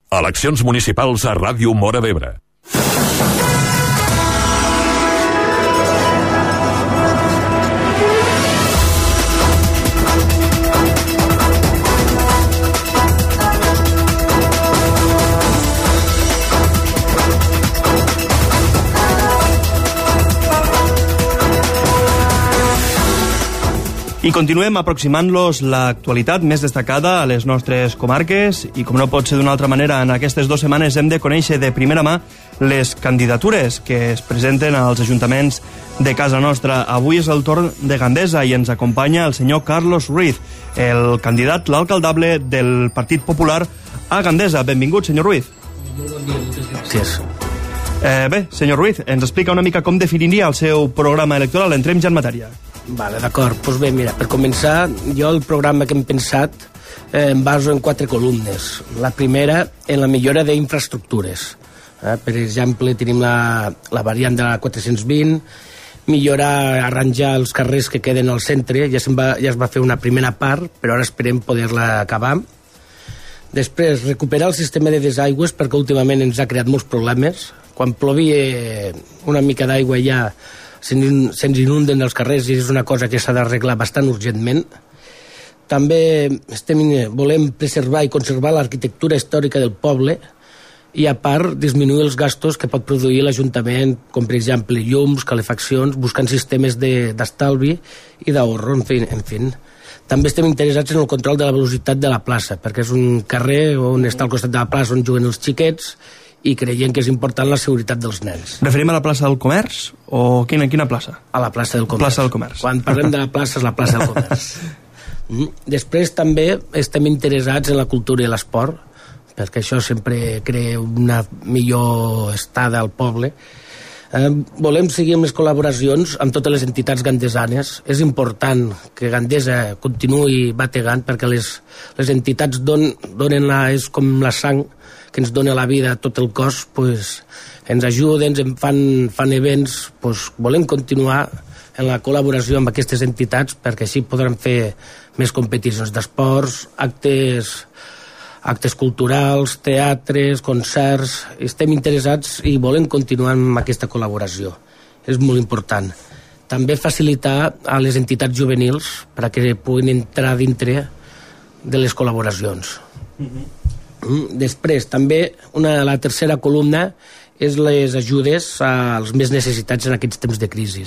Eleccions municipals a Ràdio Móra d'Ebre. I continuem aproximant-los l'actualitat més destacada a les nostres comarques i, com no pot ser d'una altra manera, en aquestes 2 setmanes hem de conèixer de primera mà les candidatures que es presenten als ajuntaments de casa nostra. Avui és el torn de Gandesa i ens acompanya el senyor Carlos Ruiz, el candidat, l'alcaldable del Partit Popular a Gandesa. Benvingut, senyor Ruiz. Molt bon dia, moltes gràcies. Bé, senyor Ruiz, ens explica una mica com definiria el seu programa electoral. Entrem ja en matèria. Vale, d'acord. Doncs bé, mira, per començar, jo el programa que hem pensat em baso en 4 columnes. La primera, en la millora d'infraestructures. Per exemple, tenim la variant de la 420, millorar, arranjar els carrers que queden al centre, ja es va fer una primera part, però ara esperem poder-la acabar. Després, recuperar el sistema de desaigües, perquè últimament ens ha creat molts problemes. Quan plovia una mica d'aigua ja se'ns inunden els carrers i és una cosa que s'ha d'arreglar bastant urgentment. També volem preservar i conservar l'arquitectura històrica del poble i, a part, disminuir els gastos que pot produir l'Ajuntament, com per exemple llums, calefaccions, buscant sistemes d'estalvi i d'ahorro, en fi. També estem interessats en el control de la velocitat de la plaça, perquè és un carrer on està al costat de la plaça on juguen els xiquets i creiem que és important la seguretat dels nens. Referim a la plaça del Comerç o quina plaça? A la plaça del Comerç. Plaça del Comerç. Quan parlem de la plaça és la plaça del Comerç. Després també estem interessats en la cultura i l'esport, perquè això sempre crea una millor estada al poble. Volem seguir amb les col·laboracions amb totes les entitats gandesanes. És important que Gandesa continuï bategant perquè les entitats donen és com la sang que ens dona la vida, tot el cos, ens ajuden, fan events. Volem continuar en la col·laboració amb aquestes entitats perquè així podran fer més competicions d'esports, actes culturals, teatres, concerts. Estem interessats i volem continuar amb aquesta col·laboració. És molt important. També facilitar a les entitats juvenils perquè puguin entrar dintre de les col·laboracions. Després, també, la tercera columna és les ajudes als més necessitats en aquests temps de crisi.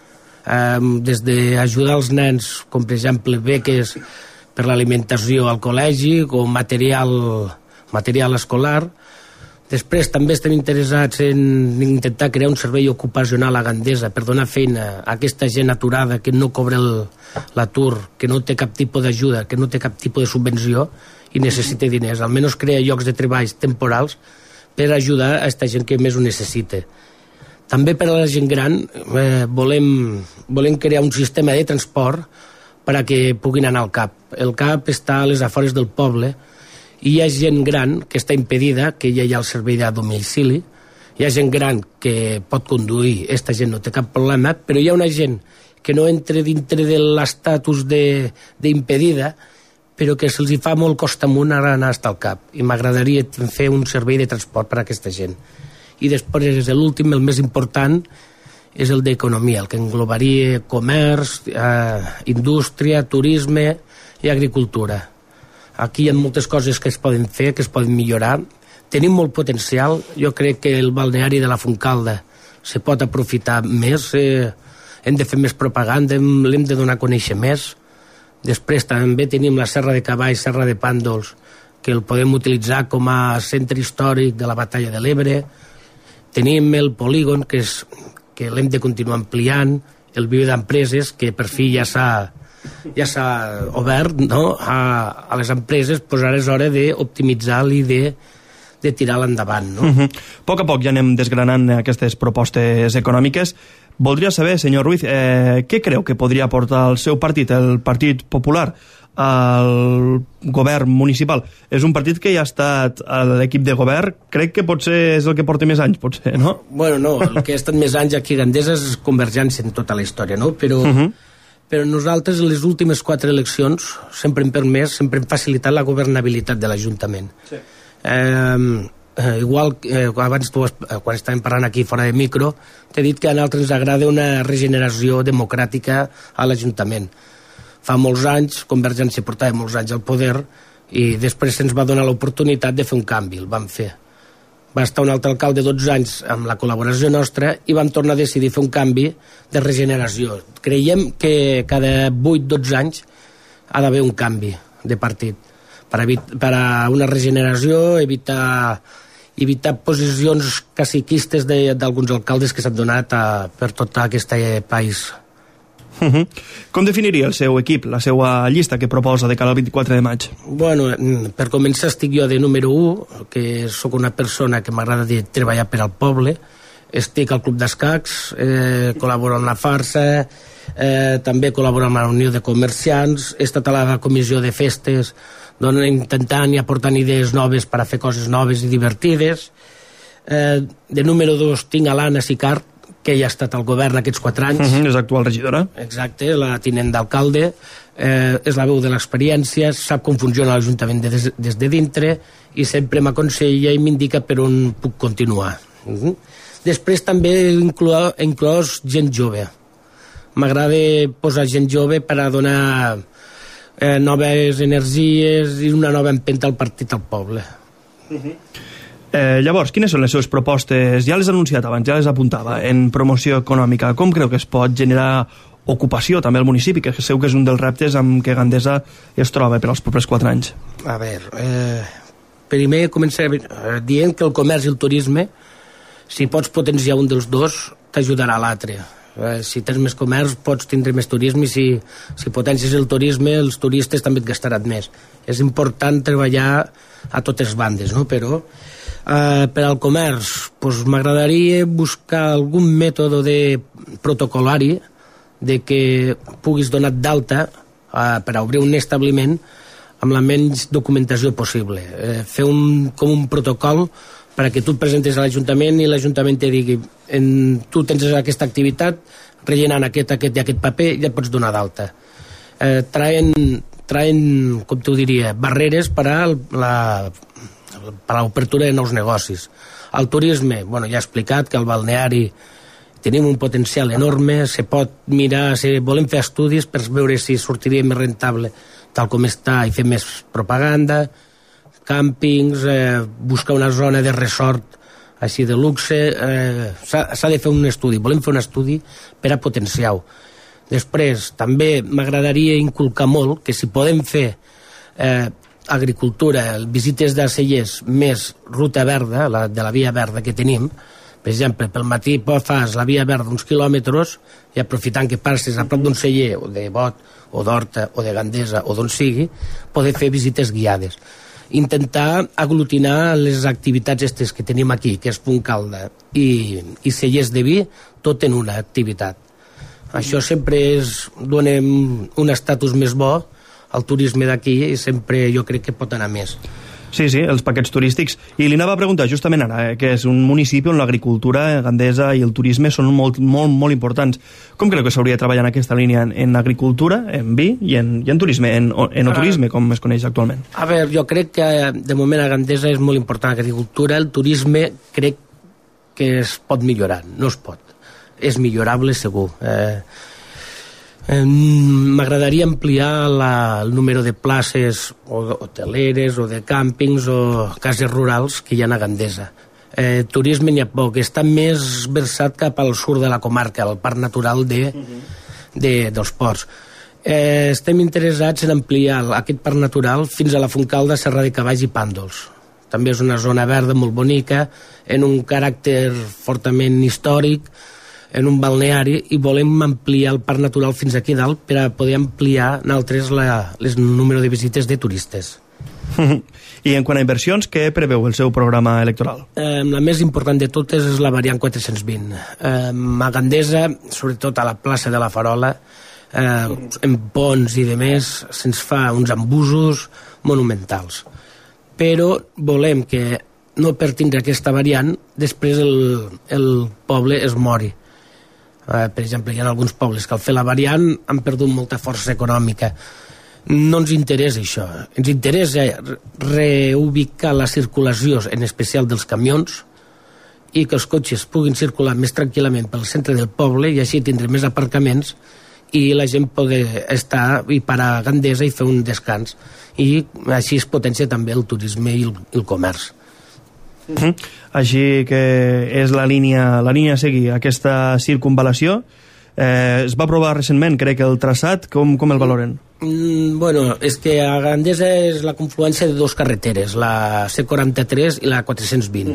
Des d'ajudar els nens, com per exemple beques per l'alimentació al col·legi o material escolar. Després també estem interessats en intentar crear un servei ocupacional a Gandesa per donar feina a aquesta gent aturada que no cobra l'atur, que no té cap tipus d'ajuda, que no té cap tipus de subvenció i necessita diners. Almenys crear llocs de treballs temporals per ajudar a aquesta gent que més ho necessita. També per a la gent gran volem crear un sistema de transport perquè puguin anar al CAP. El CAP està a les afores del poble i hi ha gent gran que està impedida, que ja hi ha el servei de domicili, hi ha gent gran que pot conduir, aquesta gent no té cap problema, però hi ha una gent que no entra dintre de l'estatus d'impedida, però que se'ls fa molt costa amunt ara anar al CAP, i m'agradaria fer un servei de transport per a aquesta gent. I després, l'últim, el més important, és el d'economia, el que englobaria comerç, indústria, turisme i agricultura. Aquí hi ha moltes coses que es poden fer, que es poden millorar. Tenim molt potencial. Jo crec que el balneari de la Fontcalda se pot aprofitar més. Hem de fer més propaganda, l'hem de donar a conèixer més. Després també tenim la Serra de Cavalls, Serra de Pàndols, que el podem utilitzar com a centre històric de la batalla de l'Ebre. Tenim el polígon, que l'hem de continuar ampliant, el viver d'empreses, que per fi ja s'ha obert, no? a les empreses, ara és hora d'optimitzar-lo i de tirar-lo endavant. No? A poc ja anem desgranant aquestes propostes econòmiques. Voldria saber, senyor Ruiz, què creu que podria aportar el seu partit, el Partit Popular, al govern municipal? És un partit que ja ha estat a l'equip de govern, crec que potser és el que porta més anys, potser, no? Bueno, no, el que ha estat més anys aquí a Gandesa és Convergència en tota la història, no? Però nosaltres, en les últimes 4 eleccions, sempre hem permès, sempre hem facilitat la governabilitat de l'Ajuntament. Sí. Igual abans quan estàvem parlant aquí fora de micro, t'he dit que a nosaltres ens agrada una regeneració democràtica a l'Ajuntament. Fa molts anys, Convergència portava molts anys al poder i després se'ns va donar l'oportunitat de fer un canvi, el vam fer. Va estar un altre alcalde 12 anys amb la col·laboració nostra i vam tornar a decidir fer un canvi de regeneració. Creiem que cada 8-12 anys ha d'haver un canvi de partit per a una regeneració, evitar posicions caciquistes d'alguns alcaldes que s'han donat per tot aquest país. Com definiria el seu equip, la seva llista que proposa de cara al 24 de maig? Bueno, per començar estic jo de número 1, que sóc una persona que m'agrada de treballar per al poble. Estic al Club d'Escacs, col·laboro amb la Farsa, també col·laboro amb la Unió de Comerciants, he estat a la comissió de festes intentant i aportant idees noves per a fer coses noves i divertides. De número 2 tinc a l'Anna Sicart, que ja ha estat al govern aquests 4 anys. És actual regidora. Exacte, la tinent d'alcalde, és la veu de l'experiència, sap com funciona l'Ajuntament des de dintre i sempre m'aconsella i m'indica per on puc continuar. Després també he inclòs gent jove. M'agrada posar gent jove per a donar noves energies i una nova empenta al partit al poble. Llavors, quines són les seves propostes? Ja les ha anunciat abans, ja les apuntava, en promoció econòmica. Com creu que es pot generar ocupació també al municipi, que segur que és un dels reptes amb què Gandesa es troba per als propers 4 anys? A veure, primer començaré dient que el comerç i el turisme, si pots potenciar un dels dos, t'ajudarà a l'altre. Si tens més comerç pots tindre més turisme i si potencies el turisme els turistes també et gastaran més. És important treballar a totes bandes, no? Però per al comerç m'agradaria buscar algun mètode protocolari de que puguis donar d'alta per a obrir un establiment amb la menys documentació possible, fer com un protocol perquè tu et presentes a l'Ajuntament i l'Ajuntament te digui tu tens aquesta activitat, rellenant aquest i aquest paper ja et pots donar d'alta. Traen, com t'ho diria, barreres per a l'obertura de nous negocis. El turisme, ja he explicat que al balneari tenim un potencial enorme, se pot mirar, volem fer estudis per veure si sortiria més rentable tal com està i fer més propaganda, càmpings, buscar una zona de resort així de luxe, s'ha de fer un estudi, volem fer un estudi per a potenciar-ho. Després, també m'agradaria inculcar molt que si podem fer agricultura, visites de cellers més ruta verda, de la via verda que tenim, per exemple, pel matí fas la via verda uns quilòmetres i aprofitant que passes a prop d'un celler o de Bot, o d'Horta, o de Gandesa, o d'on sigui, poder fer visites guiades. Intentar aglutinar les activitats aquestes que tenim aquí, que és Funtcalda i cellers de vi, tot en una activitat. Això sempre dona un estatus més bo al turisme d'aquí i sempre jo crec que pot anar més. Sí, els paquets turístics. I li anava a preguntar justament ara, que és un municipi on l'agricultura, Gandesa i el turisme són molt, molt, molt importants. Com creu que s'hauria de treballar en aquesta línia? En agricultura, en vi i en turisme, en enoturisme, com es coneix actualment? A veure, jo crec que de moment a Gandesa és molt important l'agricultura. El turisme crec que es pot millorar, no es pot. És millorable segur. M'agradaria ampliar el número de places hoteleres o de càmpings o cases rurals que hi ha a Gandesa. Turisme n'hi ha poc, està més versat cap al sud de la comarca, al parc natural dels Ports. Estem interessats en ampliar aquest parc natural fins a la Funtcalda, Serra de Cavalls i Pàndols. També és una zona verda molt bonica, en un caràcter fortament històric, en un balneari, i volem ampliar el parc natural fins aquí dalt per a poder ampliar nosaltres el número de visites de turistes. I en quant a inversions, què preveu el seu programa electoral? La més important de totes és la variant 420. A Gandesa, sobretot a la plaça de la Farola, en ponts i demés, se'ns fa uns embusos monumentals. Però volem que, no per tindre aquesta variant, després el poble es mori. Per exemple, hi ha alguns pobles que al fer la variant han perdut molta força econòmica. No ens interessa això. Ens interessa reubicar la circulació, en especial dels camions, i que els cotxes puguin circular més tranquil·lament pel centre del poble i així tindre més aparcaments i la gent poder estar i parar a Gandesa i fer un descans. I així es potencia també el turisme i el comerç. Així que és la línia a seguir, aquesta circunvalació. Es va aprovar recentment, crec, el traçat. Com el valoren? Bueno, és que a Gandesa és la confluència de dues carreteres, la C43 i la 420.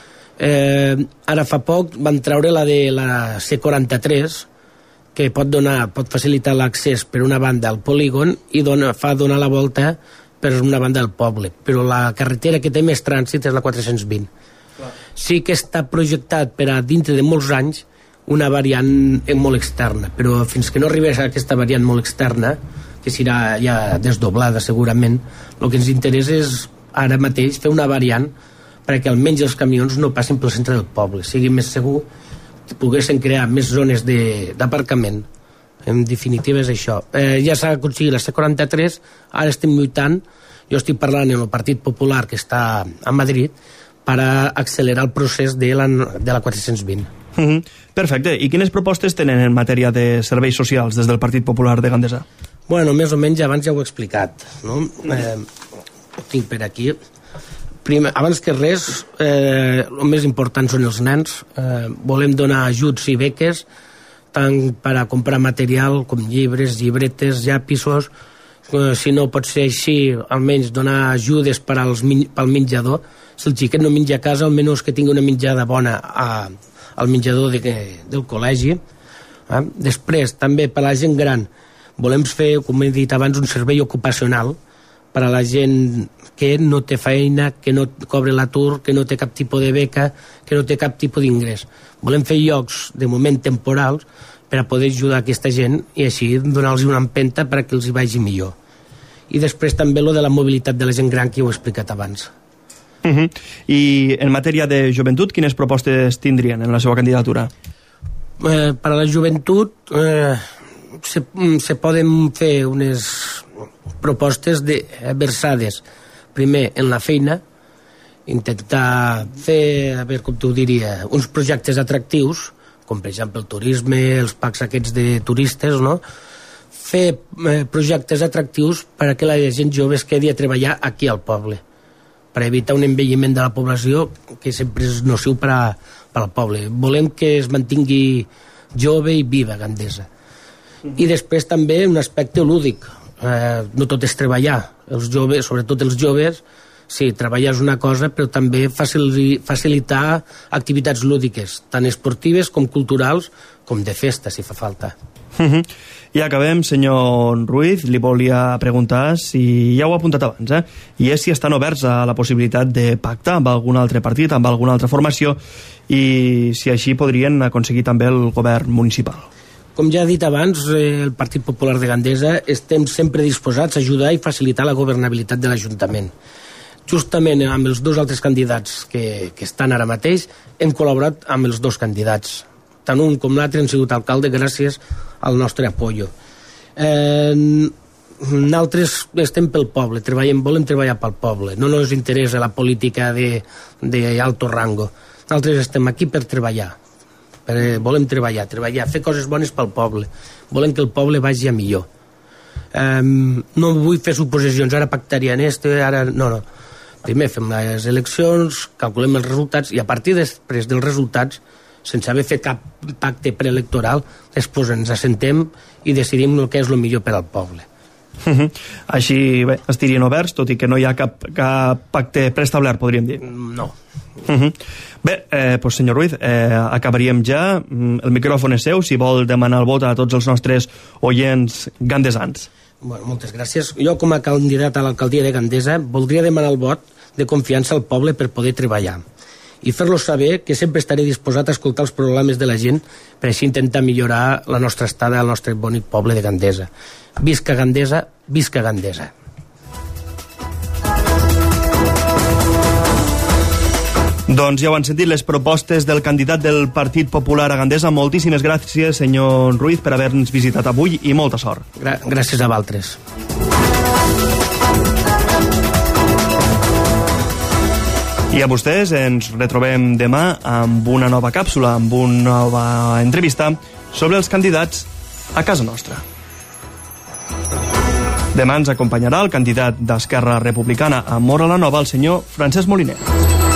Ara fa poc van treure la de la C43, que pot facilitar l'accés per una banda al polígon i fa donar la volta per una banda del poble, però la carretera que té més trànsit és la 420. Sí que està projectat per a dintre de molts anys una variant molt externa, però fins que no arribés a aquesta variant molt externa, que serà ja desdoblada segurament, el que ens interessa és ara mateix fer una variant perquè almenys els camions no passin pel centre del poble, sigui més segur, poguessin crear més zones d'aparcament. En definitiva és això. Ja s'ha aconseguit la C43, ara estem lluitant, jo estic parlant amb el Partit Popular que està a Madrid per accelerar el procés de la 420. Perfecte. I quines propostes tenen en matèria de serveis socials des del Partit Popular de Gandesa? Bueno, més o menys abans ja ho he explicat, no? Ho tinc per aquí. Primer, abans que res, el més important són els nens. Volem donar ajuts i beques tant per a comprar material com llibres, llibretes, llapisos. Si no pot ser així, almenys donar ajudes pel menjador. Si el xiquet no menja a casa, almenys que tingui una menjada bona al menjador del col·legi. Després, també per a la gent gran, volem fer, com he dit abans, un servei ocupacional per a la gent que no té feina, que no cobra l'atur, que no té cap tipus de beca, que no té cap tipus d'ingrés. Volem fer llocs, de moment temporals, per a poder ajudar aquesta gent i així donar-los una empenta perquè els hi vagi millor. I després també lo de la mobilitat de la gent gran que ho he explicat abans. I en matèria de joventut, quines propostes tindrien en la seva candidatura? Per a la joventut se poden fer unes propostes versades primer en la feina, intentar fer, a veure com t'ho diria, uns projectes atractius, com per exemple el turisme, els packs aquests de turistes, no? Fer projectes atractius perquè la gent jove es quedi a treballar aquí al poble, per evitar un envelliment de la població que sempre és nociu per al poble. Volem que es mantingui jove i viva Gandesa. I després també un aspecte lúdic. No tot és treballar. Els joves, sobretot els joves, sí, treballar és una cosa, però també facilitar activitats lúdiques, tant esportives com culturals, com de festa, si fa falta. I acabem, senyor Ruiz, li volia preguntar si, ja ho ha apuntat abans, i és si estan oberts a la possibilitat de pactar amb algun altre partit, amb alguna altra formació, i si així podrien aconseguir també el govern municipal. Com ja he dit abans, el Partit Popular de Gandesa estem sempre disposats a ajudar i facilitar la governabilitat de l'Ajuntament. Justament amb els dos altres candidats que estan ara mateix, hem col·laborat amb els dos candidats. Tant un com l'altre han sigut alcalde gràcies al nostre apoyo. Nosaltres estem pel poble, volem treballar pel poble, no ens interessa la política d'alto rango. Nosaltres estem aquí per treballar, volem treballar, fer coses bones pel poble, volem que el poble vagi a millor. No vull fer suposicions, ara pactarien ara no. Primer fem les eleccions, calculem els resultats i a partir després dels resultats, sense haver fet cap pacte preelectoral, després ens assentem i decidim el que és el millor per al poble. Així bé, estirien oberts, tot i que no hi ha cap pacte preestablert, podríem dir. No. Bé, doncs senyor Ruiz, acabaríem ja. El micròfon és seu, si vol demanar el vot a tots els nostres oients gandesans. Bueno, moltes gràcies. Jo, com a candidat a l'alcaldia de Gandesa, voldria demanar el vot de confiança al poble per poder treballar i fer-los saber que sempre estaré disposat a escoltar els problemes de la gent per així intentar millorar la nostra estada al nostre bonic poble de Gandesa. Visca Gandesa, visca Gandesa. Doncs ja ho han sentit les propostes del candidat del Partit Popular a Gandesa. Moltíssimes gràcies, senyor Ruiz, per haver-nos visitat avui i molta sort. Gràcies a vosaltres. I a vostès ens retrobem demà amb una nova càpsula, amb una nova entrevista sobre els candidats a casa nostra. Demà ens acompanyarà el candidat d'Esquerra Republicana a Móra la Nova, el senyor Francesc Moliner.